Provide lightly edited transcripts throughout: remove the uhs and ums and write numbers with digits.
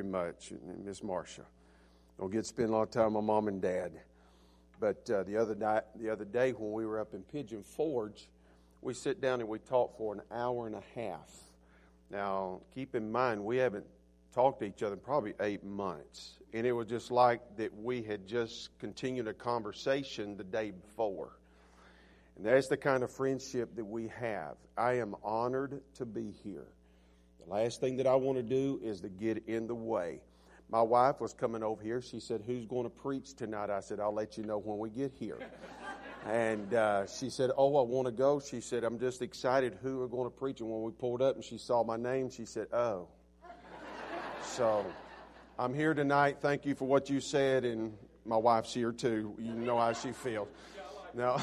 very much, Miss Marcia. Don't get to spend a lot of time with my mom and dad. But the other day when we were up in Pigeon Forge, we sit down and we talk for an hour and a half. Now, keep in mind, we haven't talked to each other in probably 8 months. And it was just like that we had just continued a conversation the day before. And that's the kind of friendship that we have. I am honored to be here. The last thing that I want to do is to get in the way. My wife was coming over here. She said, "Who's going to preach tonight?" I said, "I'll let you know when we get here." And she said, "Oh, I want to go." She said, "I'm just excited who are going to preach." And when we pulled up and she saw my name, she said, "Oh." So I'm here tonight. Thank you for what you said. And my wife's here too. You know how she feels. No.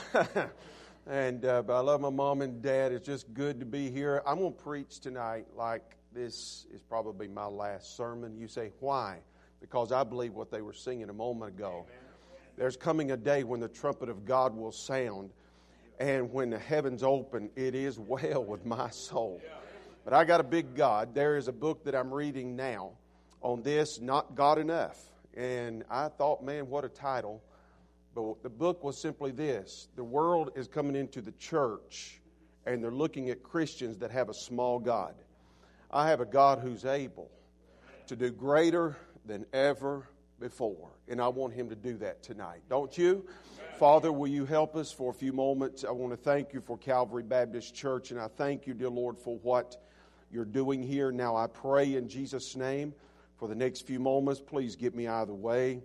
And but I love my mom and dad. It's just good to be here. I'm going to preach tonight like this is probably my last sermon. You say, why? Because I believe what they were singing a moment ago. There's coming a day when the trumpet of God will sound, and when the heavens open, it is well with my soul. But I got a big God. There is a book that I'm reading now on this, Not God Enough. And I thought, man, what a title. But the book was simply this: the world is coming into the church, and they're looking at Christians that have a small God. I have a God who's able to do greater than ever before. And I want Him to do that tonight. Don't you? Father, will you help us for a few moments? I want to thank you for Calvary Baptist Church, and I thank you, dear Lord, for what you're doing here. Now I pray in Jesus' name for the next few moments, please get me out of the way.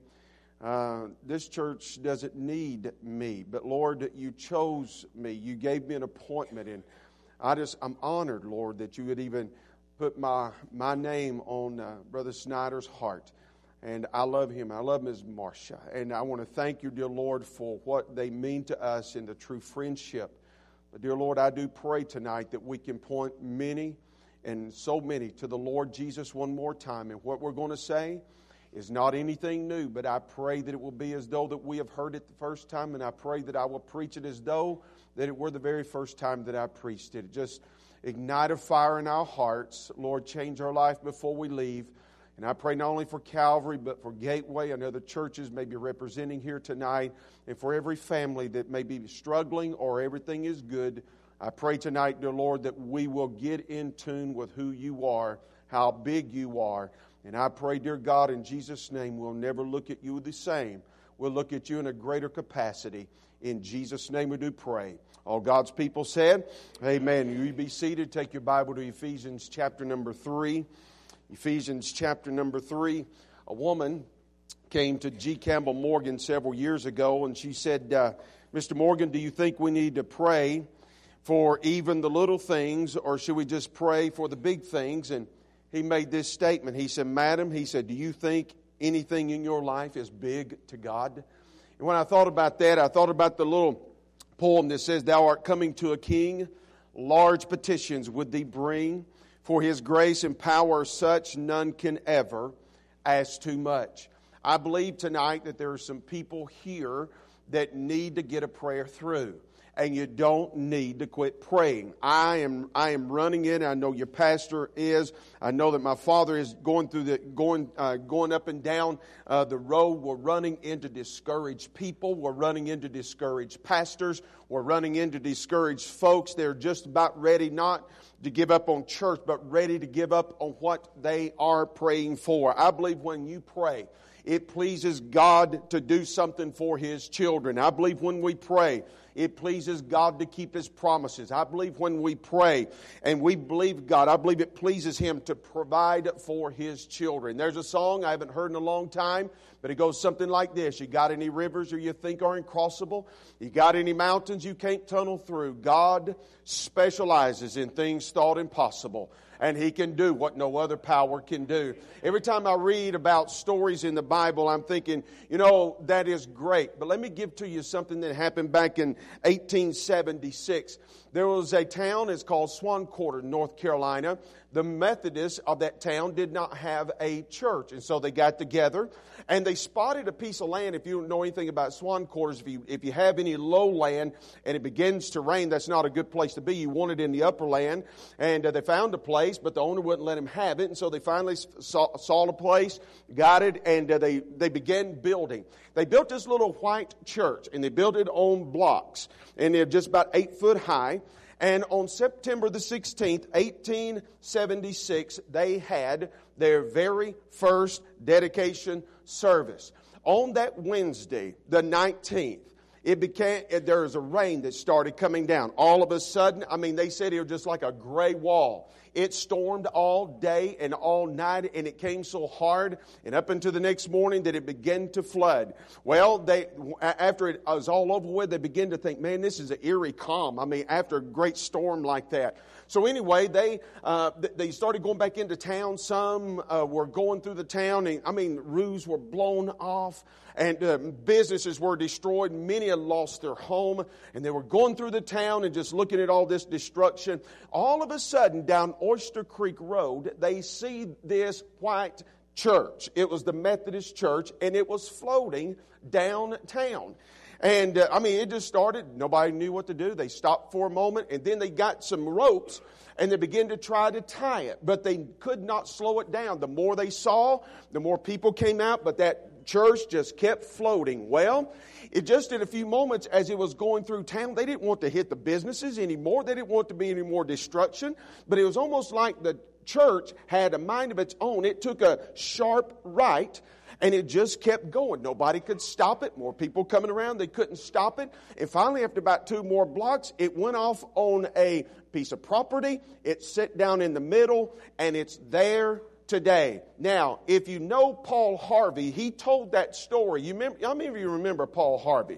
This church doesn't need me, but Lord, you chose me. You gave me an appointment, and I'm honored, Lord, that you would even put my name on Brother Snyder's heart. And I love him. I love Ms. Marcia. And I want to thank you, dear Lord, for what they mean to us in the true friendship. But, dear Lord, I do pray tonight that we can point many and so many to the Lord Jesus one more time. And what we're going to say is not anything new, but I pray that it will be as though that we have heard it the first time, and I pray that I will preach it as though that it were the very first time that I preached it. Just ignite a fire in our hearts. Lord, change our life before we leave. And I pray not only for Calvary, but for Gateway and other churches may be representing here tonight, and for every family that may be struggling or everything is good. I pray tonight, dear Lord, that we will get in tune with who you are, how big you are. And I pray, dear God, in Jesus' name, we'll never look at you the same. We'll look at you in a greater capacity. In Jesus' name we do pray. All God's people said, amen. You be seated. Take your Bible to Ephesians chapter number 3. Ephesians chapter number 3. A woman came to G. Campbell Morgan several years ago, and she said, Mr. Morgan, do you think we need to pray for even the little things, or should we just pray for the big things? And he made this statement. He said, Madam, he said, do you think anything in your life is big to God? And when I thought about that, I thought about the little poem that says, Thou art coming to a king, large petitions would thee bring, for his grace and power are such none can ever ask too much. I believe tonight that there are some people here that need to get a prayer through. And you don't need to quit praying. I am running in. I know your pastor is. I know that my father is going up and down the road. We're running into discouraged people. We're running into discouraged pastors. We're running into discouraged folks. They're just about ready not to give up on church, but ready to give up on what they are praying for. I believe when you pray, it pleases God to do something for His children. I believe when we pray, it pleases God to keep His promises. I believe when we pray and we believe God, I believe it pleases Him to provide for His children. There's a song I haven't heard in a long time, but it goes something like this. You got any rivers you think are incrossable? You got any mountains you can't tunnel through? God specializes in things thought impossible. And He can do what no other power can do. Every time I read about stories in the Bible, I'm thinking, that is great. But let me give to you something that happened back in 1876. There was a town, it's called Swan Quarter, North Carolina. The Methodists of that town did not have a church. And so they got together and they spotted a piece of land. If you don't know anything about Swan Quarters, if you have any low land and it begins to rain, that's not a good place to be. You want it in the upper land. And they found a place. place, but the owner wouldn't let him have it. And so they finally saw the place, got it, and they began building. They built this little white church, and they built it on blocks. And they're just about 8 foot high. And on September the 16th, 1876, they had their very first dedication service. On that Wednesday, the 19th, there was a rain that started coming down. All of a sudden, they said it was just like a gray wall. It stormed all day and all night, and it came so hard and up into the next morning that it began to flood. Well, after it was all over with, they began to think, man, this is an eerie calm. After a great storm like that. So anyway, they started going back into town. Some were going through the town, and roofs were blown off, and businesses were destroyed. Many had lost their home, and they were going through the town and just looking at all this destruction. All of a sudden, down Oyster Creek Road, they see this white church. It was the Methodist church, and it was floating downtown. And, it just started. Nobody knew what to do. They stopped for a moment, and then they got some ropes, and they began to try to tie it. But they could not slow it down. The more they saw, the more people came out, but that church just kept floating. Well, it just in a few moments as it was going through town, they didn't want to hit the businesses anymore. They didn't want to be any more destruction. But it was almost like the church had a mind of its own. It took a sharp right, and it just kept going. Nobody could stop it. More people coming around. They couldn't stop it. And finally, after about 2 more blocks, it went off on a piece of property. It sat down in the middle, and it's there today. Now, if you know Paul Harvey, he told that story. How many of you remember Paul Harvey?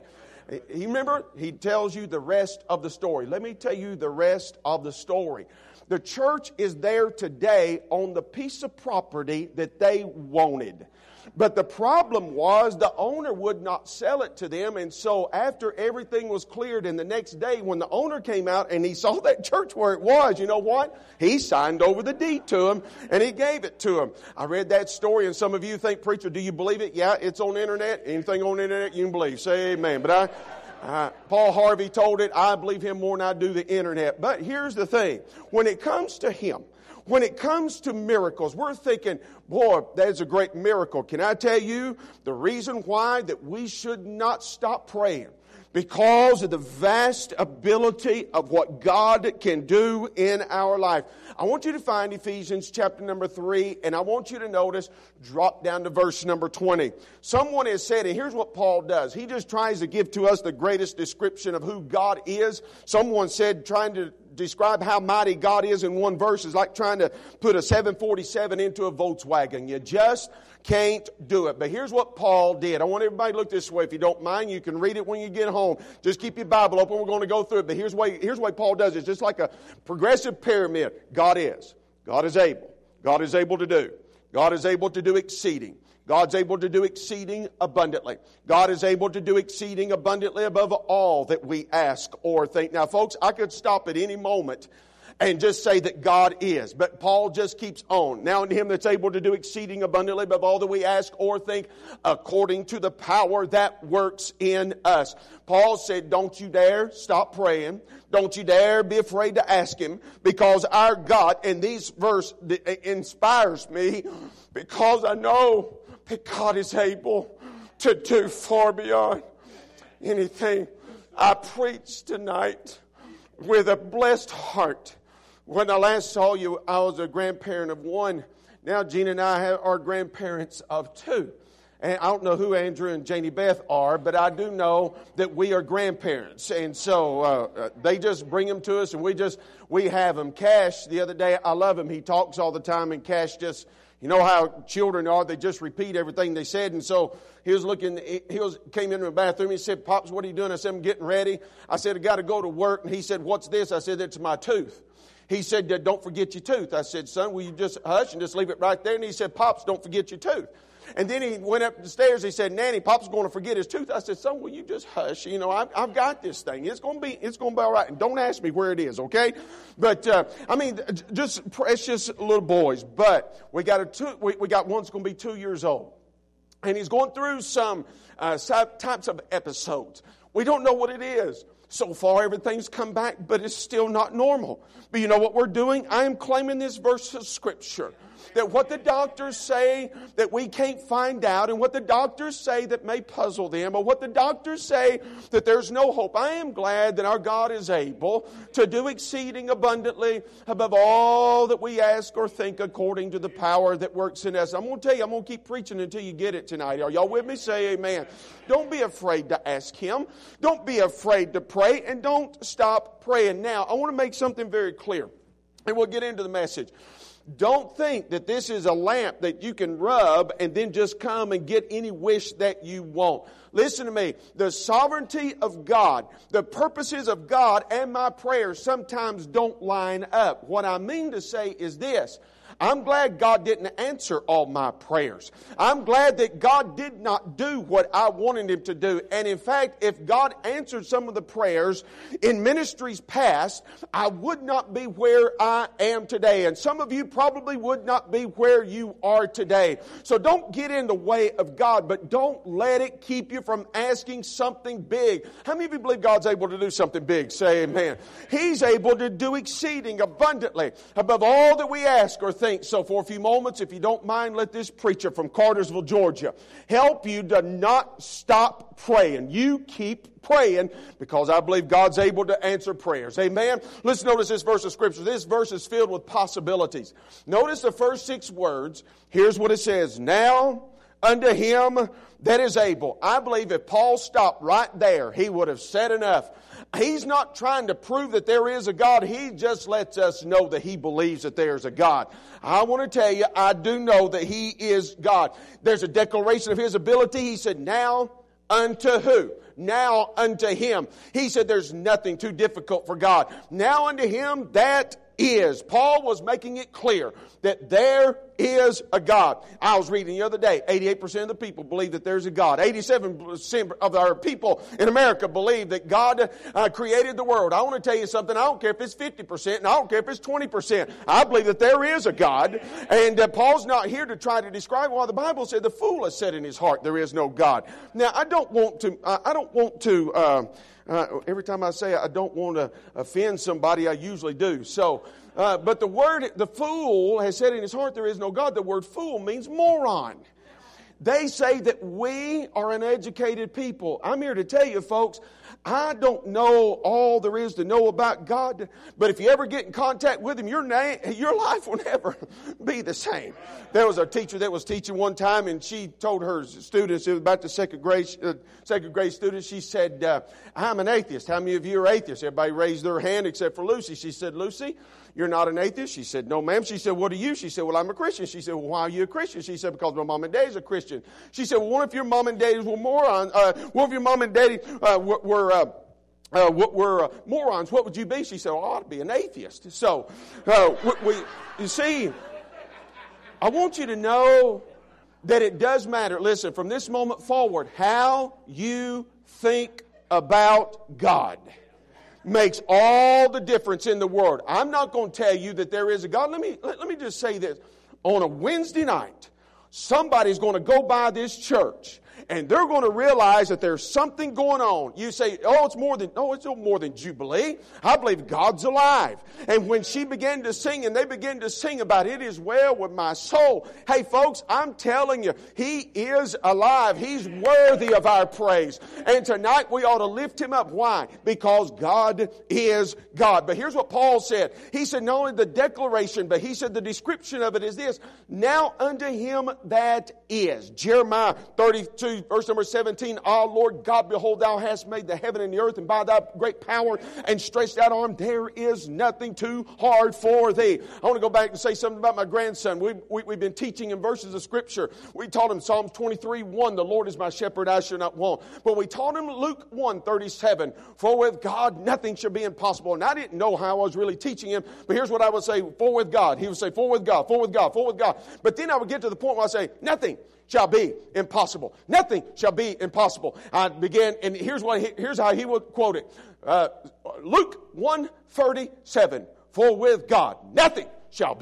He tells you the rest of the story. Let me tell you the rest of the story. The church is there today on the piece of property that they wanted. But the problem was the owner would not sell it to them. And so after everything was cleared, and the next day when the owner came out and he saw that church where it was, you know what? He signed over the deed to him and he gave it to him. I read that story, and some of you think, preacher, do you believe it? Yeah, it's on the internet. Anything on the internet you can believe. Say amen. But Paul Harvey told it. I believe him more than I do the internet. But here's the thing. When it comes to him, when it comes to miracles, we're thinking, boy, that's a great miracle. Can I tell you the reason why that we should not stop praying? Because of the vast ability of what God can do in our life. I want you to find Ephesians chapter number 3, and I want you to notice, drop down to verse number 20. Someone has said, and here's what Paul does. He just tries to give to us the greatest description of who God is. Someone said, trying to describe how mighty God is in one verse is like trying to put a 747 into a Volkswagen. You just can't do it. But here's what Paul did. I want everybody to look this way. If you don't mind, you can read it when you get home. Just keep your Bible open. We're going to go through it. But here's what Paul does. It's just like a progressive pyramid. God is. God is able. God is able to do. God is able to do exceeding. God's able to do exceeding abundantly. God is able to do exceeding abundantly above all that we ask or think. Now, folks, I could stop at any moment and just say that God is. But Paul just keeps on. Now in him that's able to do exceeding abundantly above all that we ask or think, according to the power that works in us. Paul said, don't you dare stop praying. Don't you dare be afraid to ask him, because our God, and this verse inspires me, because I know that God is able to do far beyond anything. I preached tonight with a blessed heart. When I last saw you, I was a grandparent of 1. Now Gina and I are grandparents of 2. And I don't know who Andrew and Janie Beth are, but I do know that we are grandparents. And so they just bring them to us, and we have them. Cash, the other day, I love him. He talks all the time, and Cash just, you know how children are, they just repeat everything they said. And so came into the bathroom. He said, Pops, what are you doing? I said, I'm getting ready. I said, I got to go to work. And he said, what's this? I said, it's my tooth. He said, don't forget your tooth. I said, son, will you just hush and just leave it right there? And he said, Pops, don't forget your tooth. And then he went up the stairs. He said, Nanny, Pop's going to forget his tooth. I said, son, will you just hush? You know, I've got this thing. It's going to be all right. And don't ask me where it is, okay? But, just precious little boys. But we got one that's going to be 2 years old. And he's going through some types of episodes. We don't know what it is. So far, everything's come back, but it's still not normal. But you know what we're doing? I am claiming this verse of Scripture. That what the doctors say that we can't find out, and what the doctors say that may puzzle them, or what the doctors say that there's no hope. I am glad that our God is able to do exceeding abundantly above all that we ask or think, according to the power that works in us. I'm going to tell you, I'm going to keep preaching until you get it tonight. Are y'all with me? Say amen. Don't be afraid to ask Him. Don't be afraid to pray, and don't stop praying. Now, I want to make something very clear, and we'll get into the message. Don't think that this is a lamp that you can rub and then just come and get any wish that you want. Listen to me. The sovereignty of God, the purposes of God, and my prayers sometimes don't line up. What I mean to say is this. I'm glad God didn't answer all my prayers. I'm glad that God did not do what I wanted Him to do. And in fact, if God answered some of the prayers in ministries past, I would not be where I am today. And some of you probably would not be where you are today. So don't get in the way of God, but don't let it keep you from asking something big. How many of you believe God's able to do something big? Say amen. He's able to do exceeding abundantly above all that we ask or think. So for a few moments, if you don't mind, let this preacher from Cartersville, Georgia, help you to not stop praying. You keep praying, because I believe God's able to answer prayers. Amen? Let's notice this verse of Scripture. This verse is filled with possibilities. Notice the first 6 words. Here's what it says. Now unto Him that is able. I believe if Paul stopped right there, he would have said enough. He's not trying to prove that there is a God. He just lets us know that he believes that there's a God. I want to tell you, I do know that He is God. There's a declaration of His ability. He said, now unto who? Now unto Him. He said there's nothing too difficult for God. Now unto Him that is. Paul was making it clear that there is a God. I was reading the other day, 88% of the people believe that there's a God. 87% of our people in America believe that God created the world. I want to tell you something. I don't care if it's 50%, and I don't care if it's 20%. I believe that there is a God. And Paul's not here to try to describe why the Bible said the fool has said in his heart there is no God. Now, I don't want to every time I say I don't want to offend somebody, I usually do. So, but the fool has said in his heart there is no God. The word fool means moron. They say that we are uneducated people. I'm here to tell you, folks, I don't know all there is to know about God, but if you ever get in contact with Him, your life will never be the same. There was a teacher that was teaching one time, and she told her students, it was about the second grade students, she said, I'm an atheist. How many of you are atheists? Everybody raised their hand except for Lucy. She said, Lucy, you're not an atheist? She said, no, ma'am. She said, what are you? She said, well, I'm a Christian. She said, well, why are you a Christian? She said, because my mom and daddy's a Christian. She said, well, what if your mom and daddy were morons? What if your mom and daddy were morons? What would you be? She said, well, I ought to be an atheist. So, you see, I want you to know that it does matter. Listen, from this moment forward, how you think about God makes all the difference in the world. I'm not going to tell you that there is a God. Let me just say this. On a Wednesday night, somebody's going to go by this church, and they're going to realize that there's something going on. You say, it's no more than Jubilee. I believe God's alive. And when she began to sing, and they began to sing about it is well with my soul. Hey, folks, I'm telling you, He is alive. He's worthy of our praise. And tonight we ought to lift Him up. Why? Because God is God. But here's what Paul said. He said not only the declaration, but he said the description of it is this. Now unto Him that is. Jeremiah 32. Verse number 17, Lord God, behold, Thou hast made the heaven and the earth, and by Thy great power and stretched out arm, there is nothing too hard for Thee. I want to go back and say something about my grandson. We've been teaching him verses of Scripture. We taught him Psalms 23:1, the Lord is my shepherd, I shall not want. But we taught him Luke 1:37, for with God nothing shall be impossible. And I didn't know how I was really teaching him, but here's what I would say, for with God. He would say, for with God, for with God, for with God. But then I would get to the point where I say, nothing shall be impossible. Nothing shall be impossible. I began, and here's how he would quote it. Luke 1:37. For with God, nothing shall be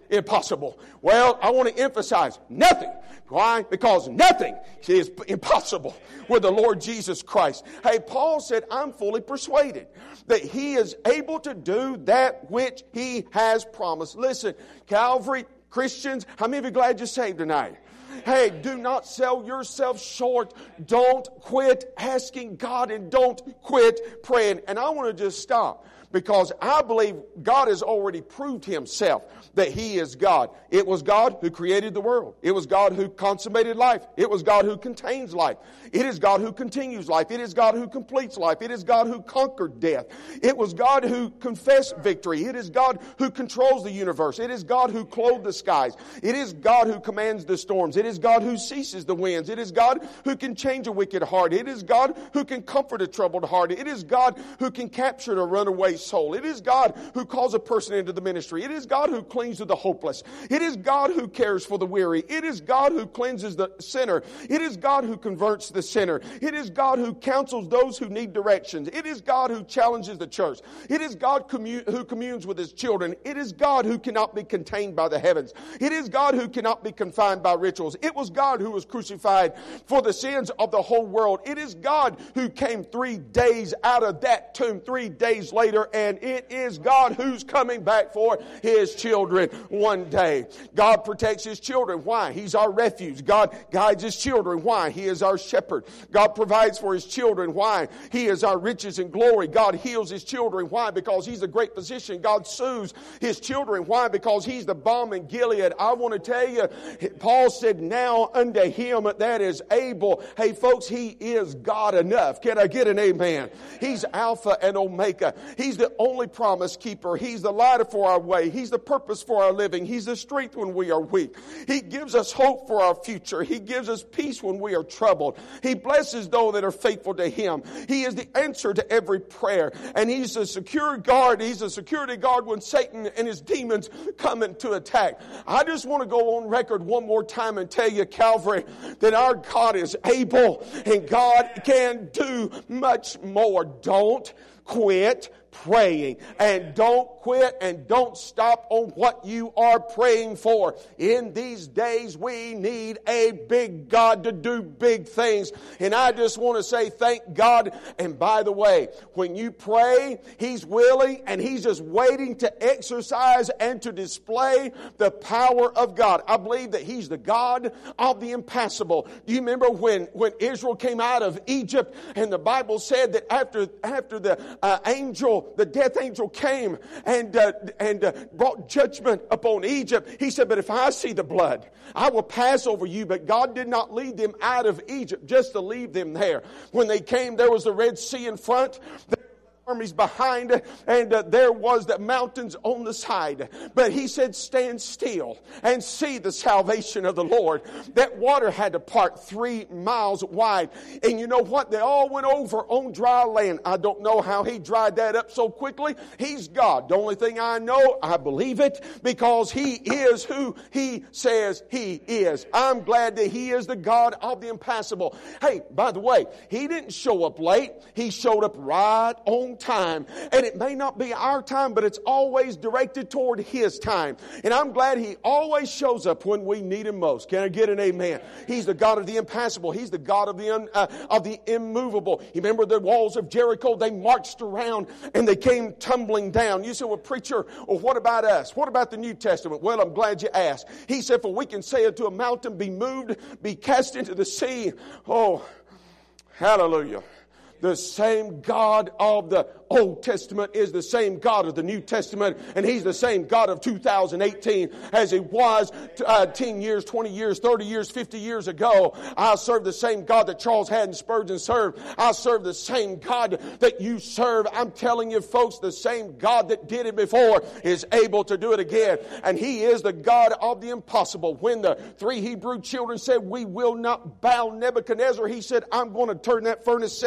impossible. Well, I want to emphasize nothing. Why? Because nothing is impossible with the Lord Jesus Christ. Hey, Paul said, I'm fully persuaded that He is able to do that which He has promised. Listen, Calvary, Christians, how many of you glad you're saved tonight? Hey, do not sell yourself short. Don't quit asking God and don't quit praying. And I want to just stop because I believe God has already proved Himself that He is God. It was God who created the world. It was God who consummated life. It was God who contains life. It is God who continues life. It is God who completes life. It is God who conquered death. It was God who confessed victory. It is God who controls the universe. It is God who clothed the skies. It is God who commands the storms. It is God who ceases the winds. It is God who can change a wicked heart. It is God who can comfort a troubled heart. It is God who can capture a runaway soul. It is God who calls a person into the ministry. It is God who clings to the hopeless. It is God who cares for the weary. It is God who cleanses the sinner. It is God who converts the sinner. It is God who counsels those who need directions. It is God who challenges the church. It is God who communes with His children. It is God who cannot be contained by the heavens. It is God who cannot be confined by rituals. It was God who was crucified for the sins of the whole world. It is God who came 3 days out of that tomb 3 days later, and it is God who's coming back for His children one day. God protects His children. Why? He's our refuge. God guides His children. Why? He is our shepherd. God provides for His children. Why? He is our riches and glory. God heals His children. Why? Because He's a great physician. God soothes His children. Why? Because He's the balm in Gilead. I want to tell you, Paul said, now unto Him that is able. Hey folks, He is God enough. Can I get an amen? He's Alpha and Omega. He's the only promise keeper. He's the light for our way. He's the purpose for our living. He's the strength when we are weak. He gives us hope for our future. He gives us peace when we are troubled. He blesses those that are faithful to Him. He is the answer to every prayer. And He's a secure guard. He's a security guard when Satan and his demons come in to attack. I just want to go on record one more time and tell you, Calvary, that our God is able and God can do much more. Don't quit praying, and don't quit and don't stop on what you are praying for. In these days, we need a big God to do big things. And I just want to say thank God. And by the way, when you pray, He's willing and He's just waiting to exercise and to display the power of God. I believe that He's the God of the impassable. Do you remember when Israel came out of Egypt, and the Bible said that after the death angel came and brought judgment upon Egypt, He said, but if I see the blood, I will pass over you. But God did not lead them out of Egypt just to leave them there. When they came, there was the Red Sea in front, armies behind, and there was the mountains on the side. But He said, stand still and see the salvation of the Lord. That water had to part 3 miles wide. And you know what? They all went over on dry land. I don't know how He dried that up so quickly. He's God. The only thing I know, I believe it, because He is who He says He is. I'm glad that He is the God of the impassable. Hey, by the way, He didn't show up late. He showed up right on time. And it may not be our time, but it's always directed toward His time. And I'm glad He always shows up when we need Him most. Can I get an amen? He's the God of the impassable. He's the God of the immovable. You remember the walls of Jericho? They marched around and they came tumbling down. You say, well, preacher, well, what about us? What about the New Testament? Well, I'm glad you asked. He said, for we can say unto a mountain, be moved, be cast into the sea. Oh, hallelujah. The same God of the Old Testament is the same God of the New Testament, and He's the same God of 2018 as He was 10 years, 20 years, 30 years, 50 years ago. I serve the same God that Charles Haddon Spurgeon served. I serve the same God that you serve. I'm telling you, folks, the same God that did it before is able to do it again, and He is the God of the impossible. When the 3 Hebrew children said, we will not bow Nebuchadnezzar, He said, I'm going to turn that furnace 7 times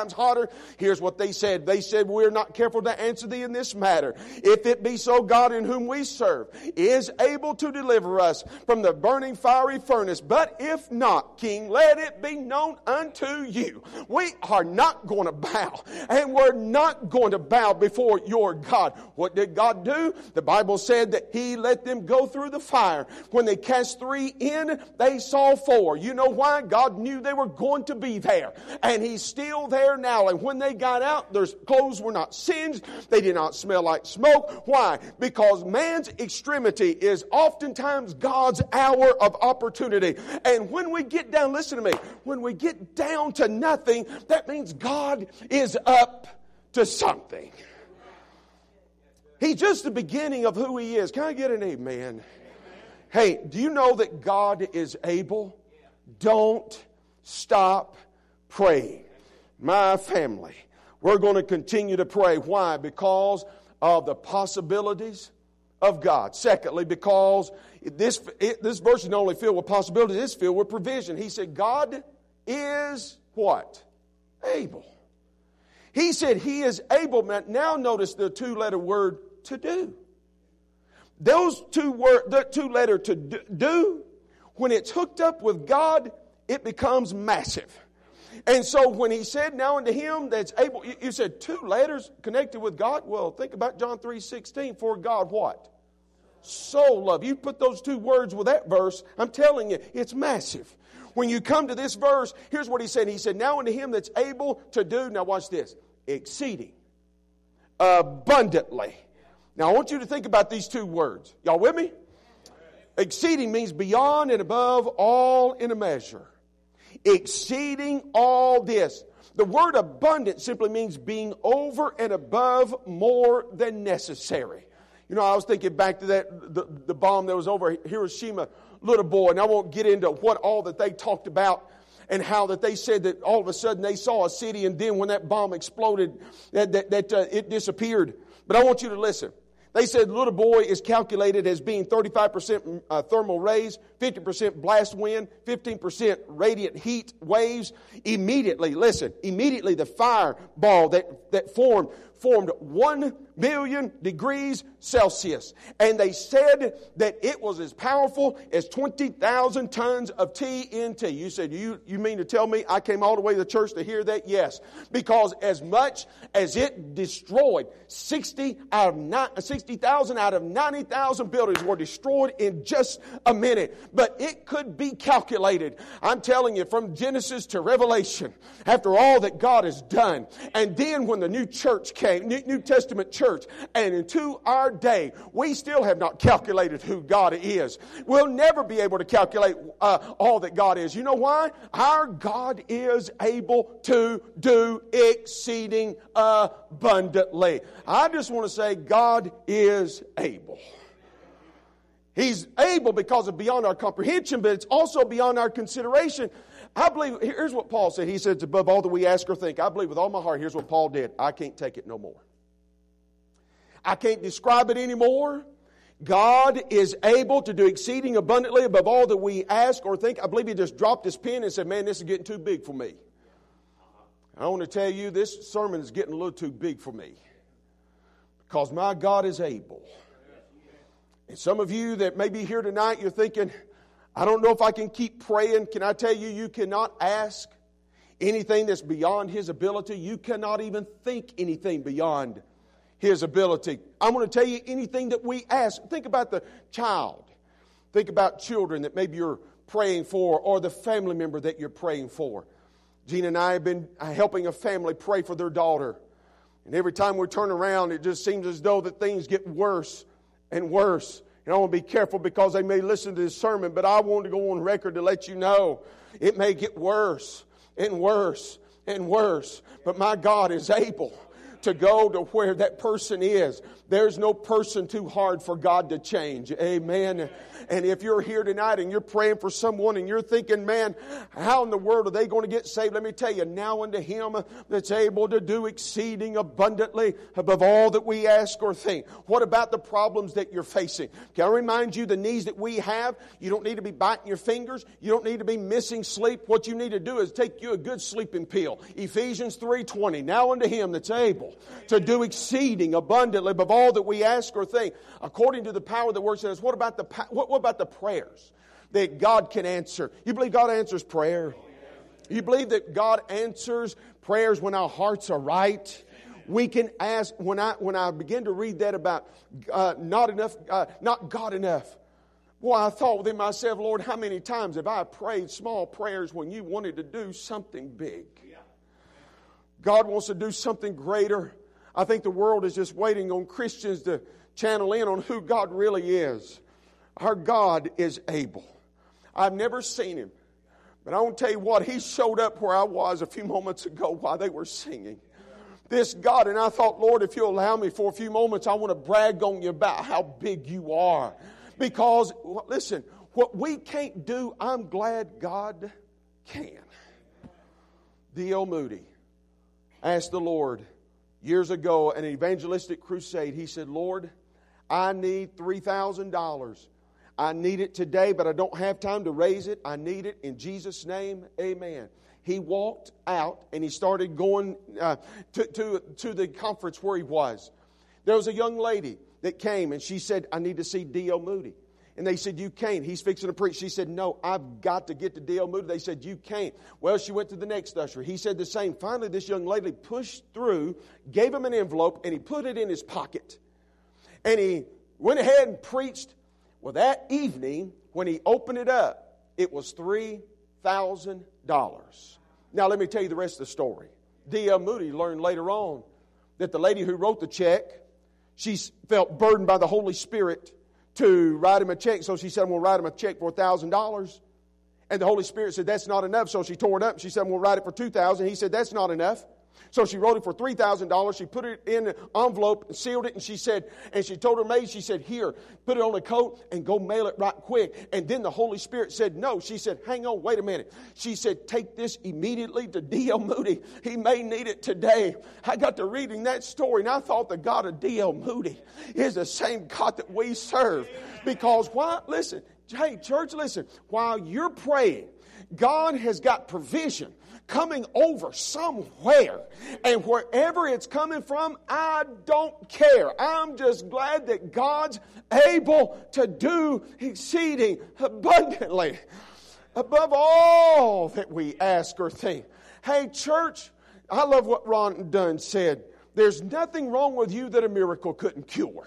times hotter. Here's what they said. They said, we're not careful to answer thee in this matter. If it be so, God in whom we serve is able to deliver us from the burning fiery furnace. But if not, King, let it be known unto you. We are not going to bow, and we're not going to bow before your God. What did God do? The Bible said that He let them go through the fire. When they cast 3 in, they saw 4. You know why? God knew they were going to be there, and He's still there now. And when they got out, their clothes were not singed. They did not smell like smoke. Why? Because man's extremity is oftentimes God's hour of opportunity. And when we get down, listen to me, when we get down to nothing, that means God is up to something. He's just the beginning of who He is. Can I get an amen? Hey, do you know that God is able? Don't stop praying. My family, we're going to continue to pray. Why? Because of the possibilities of God. Secondly, because this verse is not only filled with possibilities, it's filled with provision. He said, God is what? Able. He said He is able. Now notice the 2-letter word to do. Those the 2-letter to do, when it's hooked up with God, it becomes massive. And so when He said, now unto Him that's able, you said 2 letters connected with God? Well, think about John 3:16. For God what? So loved. You put those 2 words with that verse, I'm telling you, it's massive. When you come to this verse, here's what He said. He said, now unto Him that's able to do, now watch this, exceeding abundantly. Now I want you to think about these 2 words. Y'all with me? Exceeding means beyond and above all in a measure. Exceeding all this. The word abundant simply means being over and above more than necessary. You know, I was thinking back to the bomb that was over Hiroshima, little boy, and I won't get into what all that they talked about and how that they said that all of a sudden they saw a city, and then when that bomb exploded, that it disappeared. But I want you to listen. They said the little boy is calculated as being 35% thermal rays, 50% blast wind, 15% radiant heat waves. Immediately the fireball that formed 1 million degrees Celsius. And they said that it was as powerful as 20,000 tons of TNT. You said, you mean to tell me I came all the way to the church to hear that? Yes. Because as much as it destroyed, 60,000 out of 90,000 buildings were destroyed in just a minute. But it could be calculated. I'm telling you, from Genesis to Revelation, after all that God has done. And then when the new church came, New Testament church, and into our day, we still have not calculated who God is. We'll never be able to calculate all that God is. You know why? Our God is able to do exceeding abundantly. I just want to say God is able. He's able because of beyond our comprehension, but it's also beyond our consideration. I believe, here's what Paul said. He said, it's above all that we ask or think. I believe with all my heart, here's what Paul did. I can't take it no more. I can't describe it anymore. God is able to do exceeding abundantly above all that we ask or think. I believe he just dropped his pen and said, man, this is getting too big for me. I want to tell you, this sermon is getting a little too big for me. Because my God is able. And some of you that may be here tonight, you're thinking, I don't know if I can keep praying. Can I tell you, you cannot ask anything that's beyond his ability. You cannot even think anything beyond his ability. I'm going to tell you anything that we ask. Think about the child. Think about children that maybe you're praying for or the family member that you're praying for. Gina and I have been helping a family pray for their daughter. And every time we turn around, it just seems as though that things get worse and worse. And I want to be careful because they may listen to this sermon, but I want to go on record to let you know it may get worse and worse and worse. But my God is able to go to where that person is. There's no person too hard for God to change. Amen. And if you're here tonight and you're praying for someone and you're thinking, man, how in the world are they going to get saved? Let me tell you, now unto Him that's able to do exceeding abundantly above all that we ask or think. What about the problems that you're facing? Can I remind you the needs that we have? You don't need to be biting your fingers. You don't need to be missing sleep. What you need to do is take you a good sleeping pill. Ephesians 3:20. Now unto Him that's able to do exceeding abundantly above all that we ask or think, according to the power that works in us. What about the prayers that God can answer? You believe God answers prayer? You believe that God answers prayers when our hearts are right? We can ask, when I begin to read that about not God enough. Boy, I thought within myself, Lord, how many times have I prayed small prayers when you wanted to do something big? God wants to do something greater. I think the world is just waiting on Christians to channel in on who God really is. Our God is able. I've never seen Him, but I want to tell you what, He showed up where I was a few moments ago while they were singing. This God, and I thought, Lord, if you'll allow me for a few moments, I want to brag on you about how big you are. Because, listen, what we can't do, I'm glad God can. D.L. Moody asked the Lord years ago at an evangelistic crusade, he said, Lord, I need $3,000. I need it today, but I don't have time to raise it. I need it in Jesus' name. Amen. He walked out and he started going to the conference where he was. There was a young lady that came and she said, I need to see D.L. Moody. And they said, you can't. He's fixing to preach. She said, no, I've got to get to D.L. Moody. They said, you can't. Well, she went to the next usher. He said the same. Finally, this young lady pushed through, gave him an envelope, and he put it in his pocket. And he went ahead and preached. Well, that evening, when he opened it up, it was $3,000. Now, let me tell you the rest of the story. D.L. Moody learned later on that the lady who wrote the check, she felt burdened by the Holy Spirit to write him a check. So she said, I'm going to write him a check for $1,000. And the Holy Spirit said, that's not enough. So she tore it up. She said, I'm going to write it for $2,000. He said, that's not enough. So she wrote it for $3,000. She put it in an envelope and sealed it. And she said, and she told her maid, she said, here, put it on a coat and go mail it right quick. And then the Holy Spirit said, no. She said, hang on, wait a minute. She said, take this immediately to D.L. Moody. He may need it today. I got to reading that story and I thought the God of D.L. Moody is the same God that we serve. Because why? Listen, hey, church, listen. While you're praying, God has got provision coming over somewhere. And wherever it's coming from, I don't care. I'm just glad that God's able to do exceeding abundantly above all that we ask or think. Hey, church, I love what Ron Dunn said. There's nothing wrong with you that a miracle couldn't cure.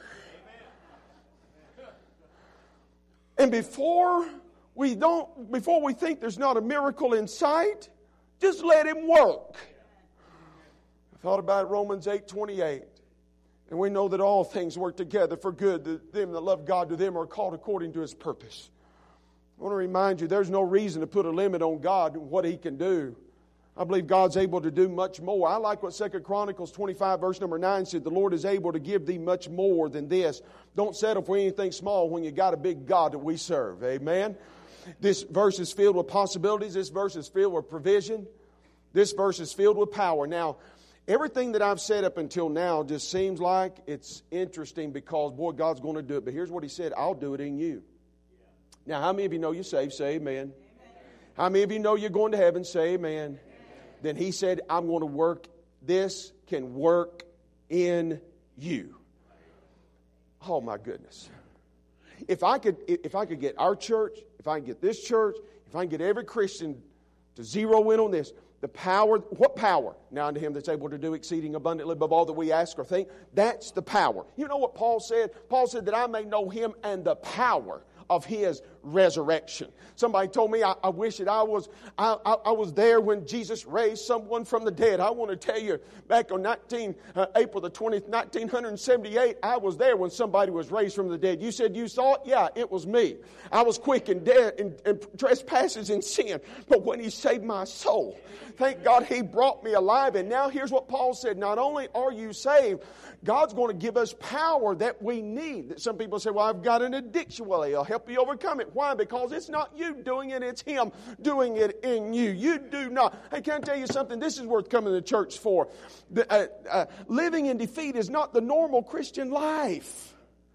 And before we think there's not a miracle in sight, just let Him work. I thought about Romans 8:28. And we know that all things work together for good. Them that love God, to them are called according to His purpose. I want to remind you, there's no reason to put a limit on God and what He can do. I believe God's able to do much more. I like what 2 Chronicles 25 verse number 9 said. The Lord is able to give thee much more than this. Don't settle for anything small when you got a big God that we serve. Amen. This verse is filled with possibilities. This verse is filled with provision. This verse is filled with power. Now, everything that I've said up until now just seems like it's interesting because, boy, God's going to do it. But here's what He said, I'll do it in you. Now, how many of you know you're saved? Say amen. Amen. How many of you know you're going to heaven? Say amen. Amen. Then He said, I'm going to work. This can work in you. Oh, my goodness. If I could get our church, if I can get this church, if I can get every Christian to zero in on this, the power, what power? Now unto Him that's able to do exceeding abundantly above all that we ask or think. That's the power. You know what Paul said? Paul said that I may know Him and the power of His resurrection. Somebody told me, I wish that I was there when Jesus raised someone from the dead. I want to tell you, back on April the 20th, 1978, I was there when somebody was raised from the dead. You said you saw it? Yeah, it was me. I was quick and dead in trespasses and sin. But when He saved my soul, thank God He brought me alive. And now here's what Paul said. Not only are you saved, God's going to give us power that we need. Some people say, well, I've got an addiction. Well, He'll help you overcome it. Why? Because it's not you doing it, it's Him doing it in you. You do not. Hey, can I tell you something? This is worth coming to church for. Living in defeat is not the normal Christian life.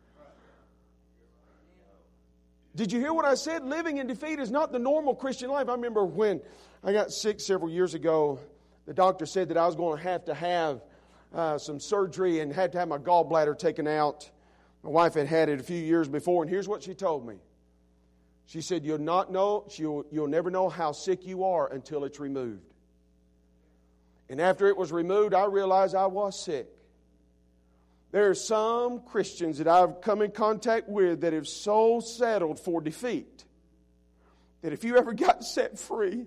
Did you hear what I said? Living in defeat is not the normal Christian life. I remember when I got sick several years ago, the doctor said that I was going to have some surgery and had to have my gallbladder taken out. My wife had it a few years before, and here's what she told me. She said, you'll never know how sick you are until it's removed. And after it was removed, I realized I was sick. There are some Christians that I've come in contact with that have so settled for defeat that if you ever got set free,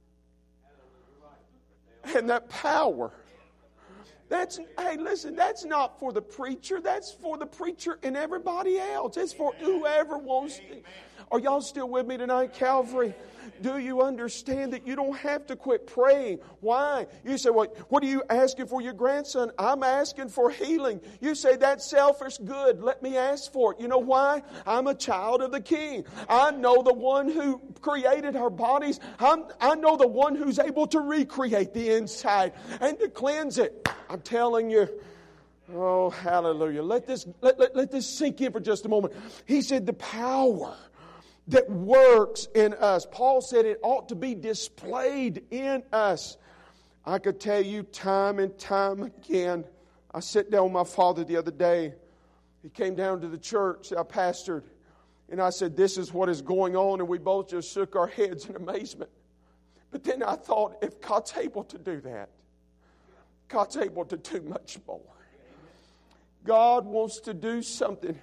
and that power, hey, listen, that's not for the preacher. That's for the preacher and everybody else. It's for whoever wants to. Are y'all still with me tonight, Calvary? Do you understand that you don't have to quit praying? Why? You say, well, what are you asking for your grandson? I'm asking for healing. You say, that's selfish. Good. Let me ask for it. You know why? I'm a child of the King. I know the one who created our bodies. I know the one who's able to recreate the inside and to cleanse it. I'm telling you. Oh, hallelujah. Let this sink in for just a moment. He said the power that works in us. Paul said it ought to be displayed in us. I could tell you time and time again. I sat down with my father the other day. He came down to the church I pastored. And I said, this is what is going on. And we both just shook our heads in amazement. But then I thought, if God's able to do that, God's able to do much more. God wants to do something.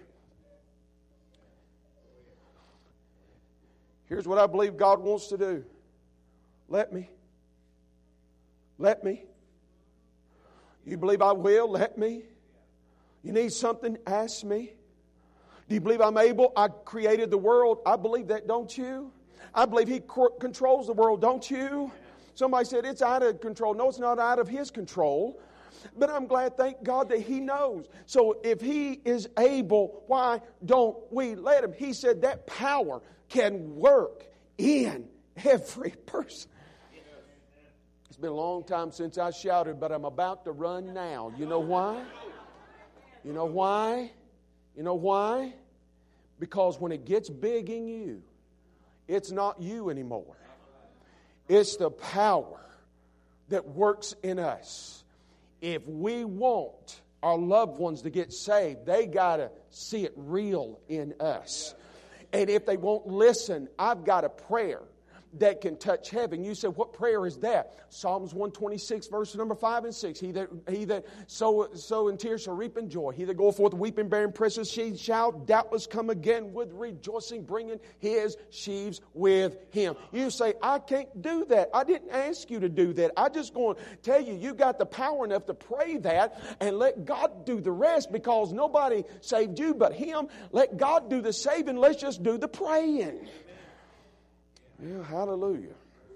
Here's what I believe God wants to do. Let me. Let me. You believe I will? Let me. You need something? Ask me. Do you believe I'm able? I created the world. I believe that, don't you? I believe He controls the world, don't you? Somebody said it's out of control. No, it's not out of His control. But I'm glad, thank God, that He knows. So if He is able, why don't we let Him? He said that power can work in every person. It's been a long time since I shouted, but I'm about to run now. You know why? You know why? You know why? Because when it gets big in you, it's not you anymore. It's the power that works in us. If we want our loved ones to get saved, they got to see it real in us. And if they won't listen, I've got a prayer that can touch heaven. You say, what prayer is that? Psalms 126, verse number 5 and 6. He that sow in tears shall reap in joy. He that goeth forth weeping, bearing precious seed shall doubtless come again with rejoicing, bringing his sheaves with him. You say, I can't do that. I didn't ask you to do that. I just going to tell you, you got the power enough to pray that and let God do the rest, because nobody saved you but Him. Let God do the saving. Let's just do the praying. Yeah, hallelujah.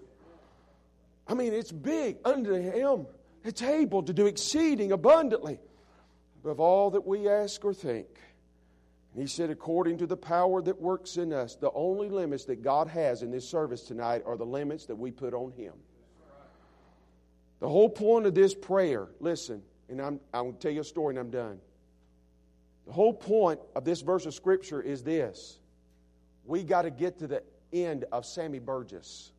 I mean, it's big unto Him. It's able to do exceeding abundantly above all that we ask or think. And He said, according to the power that works in us, the only limits that God has in this service tonight are the limits that we put on Him. The whole point of this prayer, listen, and I'm going to tell you a story and I'm done. The whole point of this verse of Scripture is this. We got to get to the end of Sammy Burgess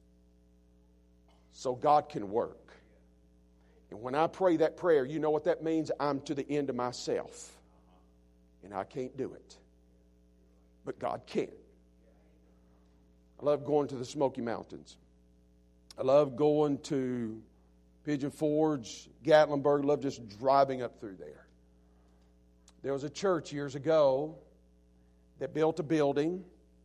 so God can work. And when I pray that prayer, you know what that means? I'm to the end of myself. And I can't do it. But God can. I love going to the Smoky Mountains. I love going to Pigeon Forge, Gatlinburg. I love just driving up through there. There was a church years ago that built a building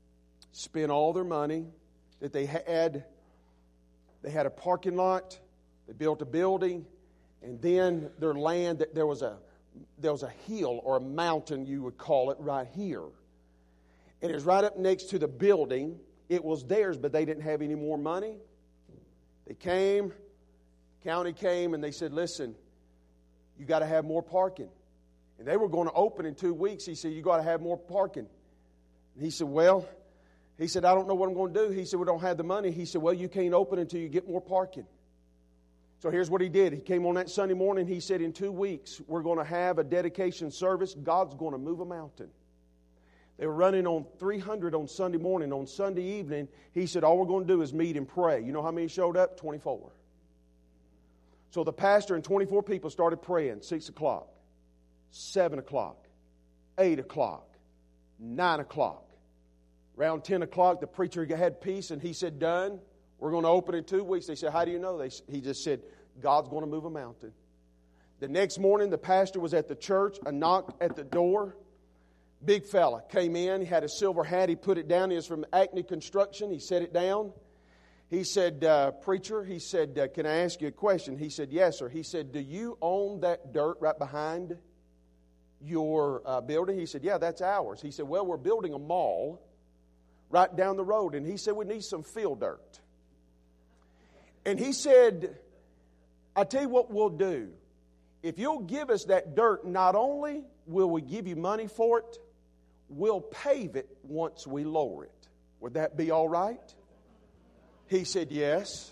spent all their money that they had. They had a parking lot. They built a building. And then their land, there was a hill or a mountain, you would call it, right here. And it was right up next to the building. It was theirs, but they didn't have any more money. They came, county came, and they said, listen, you got to have more parking. And they were going to open in 2 weeks. He said, you got to have more parking. And he said, I don't know what I'm going to do. He said, we don't have the money. He said, well, you can't open until you get more parking. So here's what he did. He came on that Sunday morning. He said, in 2 weeks, we're going to have a dedication service. God's going to move a mountain. They were running on 300 on Sunday morning. On Sunday evening, he said, all we're going to do is meet and pray. You know how many showed up? 24. So the pastor and 24 people started praying. 6 o'clock, 7 o'clock, 8 o'clock, 9 o'clock. Around 10 o'clock, the preacher had peace, and he said, done. We're going to open in 2 weeks. They said, how do you know? He just said, God's going to move a mountain. The next morning, the pastor was at the church. A knock at the door. Big fella came in. He had a silver hat. He put it down. He was from Acme Construction. He set it down. He said, preacher, he said, can I ask you a question? He said, yes, sir. He said, do you own that dirt right behind your building? He said, yeah, that's ours. He said, well, we're building a mall right down the road. And he said, we need some field dirt. And he said, I tell you what we'll do. If you'll give us that dirt, not only will we give you money for it, we'll pave it once we lower it. Would that be all right? He said, yes.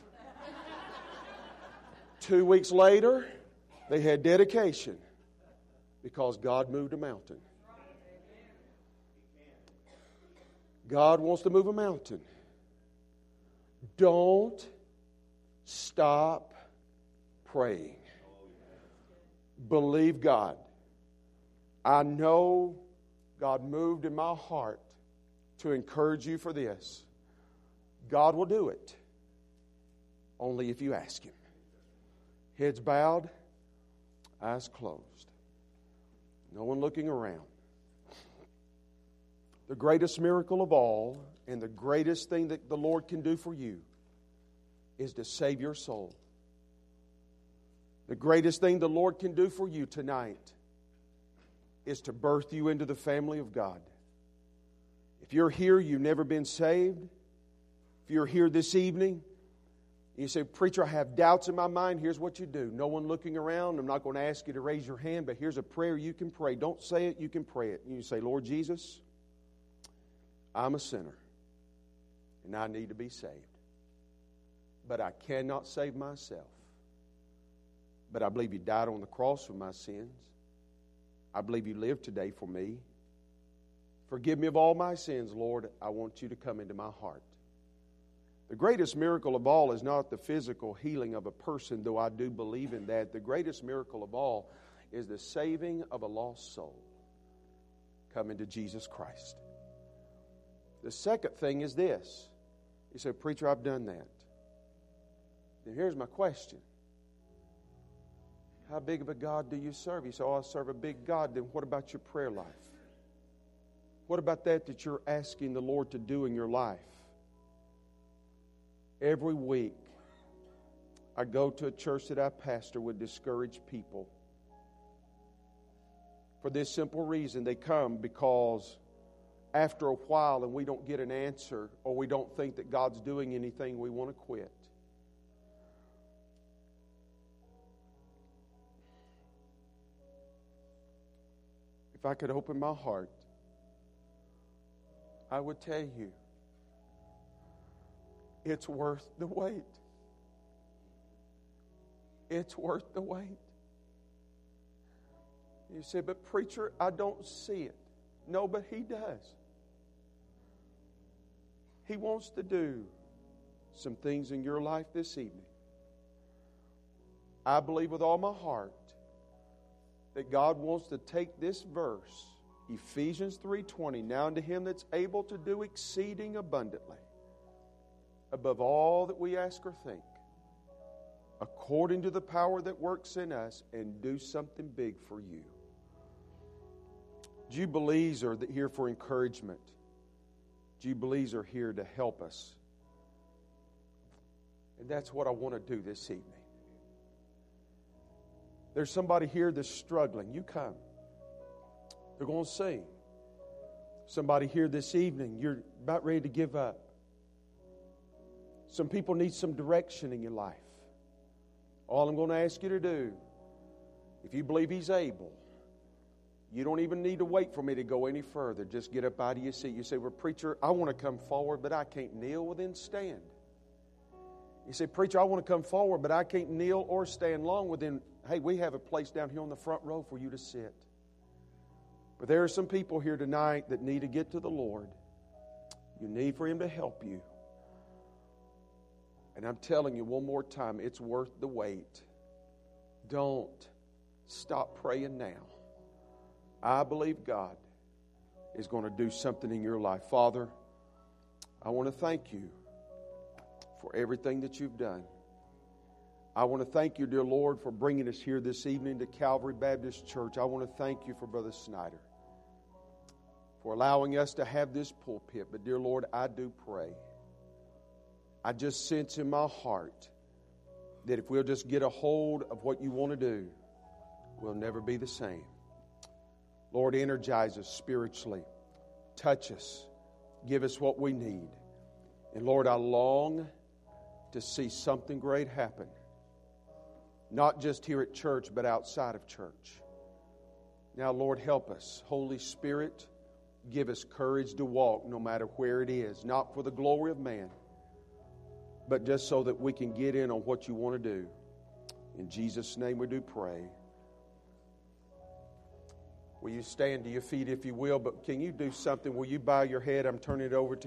2 weeks later, they had dedication because God moved a mountain. God wants to move a mountain. Don't stop praying. Believe God. I know God moved in my heart to encourage you for this. God will do it. Only if you ask Him. Heads bowed, eyes closed. No one looking around. The greatest miracle of all, and the greatest thing that the Lord can do for you, is to save your soul. The greatest thing the Lord can do for you tonight is to birth you into the family of God. If you're here, you've never been saved. If you're here this evening, you say, preacher, I have doubts in my mind. Here's what you do. No one looking around. I'm not going to ask you to raise your hand, but here's a prayer you can pray. Don't say it, you can pray it. You say, Lord Jesus, I'm a sinner, and I need to be saved. But I cannot save myself. But I believe You died on the cross for my sins. I believe You lived today for me. Forgive me of all my sins, Lord. I want You to come into my heart. The greatest miracle of all is not the physical healing of a person, though I do believe in that. The greatest miracle of all is the saving of a lost soul. Coming to Jesus Christ. The second thing is this. You say, preacher, I've done that. Now here's my question. How big of a God do you serve? You say, I serve a big God. Then what about your prayer life? What about that you're asking the Lord to do in your life? Every week, I go to a church that I pastor with discouraged people. For this simple reason, they come because after a while and we don't get an answer, or we don't think that God's doing anything, we want to quit. If I could open my heart, I would tell you, it's worth the wait. It's worth the wait. You say, but preacher, I don't see it. No, but He does. He wants to do some things in your life this evening. I believe with all my heart that God wants to take this verse, Ephesians 3:20, now unto Him that's able to do exceeding abundantly, above all that we ask or think, according to the power that works in us, and do something big for you. Jubilees are here for encouragement. Jubilees are here to help us. And that's what I want to do this evening. There's somebody here that's struggling. You come. They're going to sing. Somebody here this evening, you're about ready to give up. Some people need some direction in your life. All I'm going to ask you to do, if you believe He's able, you don't even need to wait for me to go any further. Just get up out of your seat. You say, well, preacher, I want to come forward, but I can't kneel. Well, then stand. You say, preacher, I want to come forward, but I can't kneel or stand long. Well, then, hey, we have a place down here on the front row for you to sit. But there are some people here tonight that need to get to the Lord. You need for Him to help you. And I'm telling you one more time, it's worth the wait. Don't stop praying now. I believe God is going to do something in your life. Father, I want to thank You for everything that You've done. I want to thank You, dear Lord, for bringing us here this evening to Calvary Baptist Church. I want to thank You for Brother Snyder, for allowing us to have this pulpit. But, dear Lord, I do pray. I just sense in my heart that if we'll just get a hold of what You want to do, we'll never be the same. Lord, energize us spiritually. Touch us. Give us what we need. And Lord, I long to see something great happen. Not just here at church, but outside of church. Now, Lord, help us. Holy Spirit, give us courage to walk no matter where it is. Not for the glory of man, but just so that we can get in on what You want to do. In Jesus' name we do pray. Will you stand to your feet if you will? But can you do something? Will you bow your head? I'm turning it over to